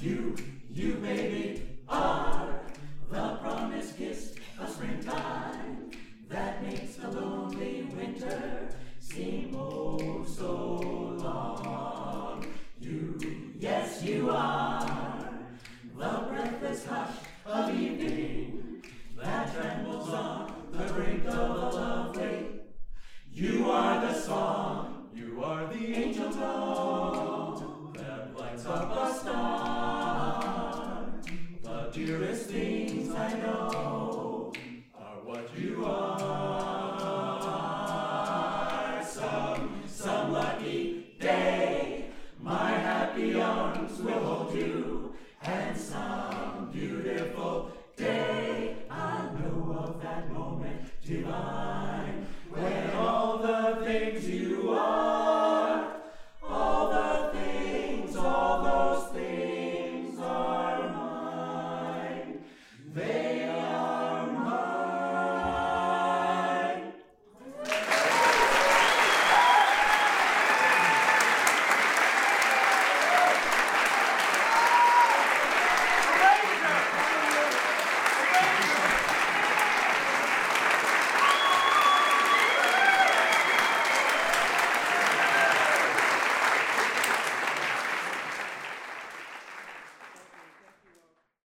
You baby, are the promised kiss of springtime that makes the lonely winter seem oh so long. Yes, you are the breathless hush of evening that trembles on the brink of a love lake. You are the song, you are the angel tone that lights up a star. The dearest things I know are what you are. Some lucky day, my happy arms will hold you, and some beautiful day I'll know of that moment divine when all the things you are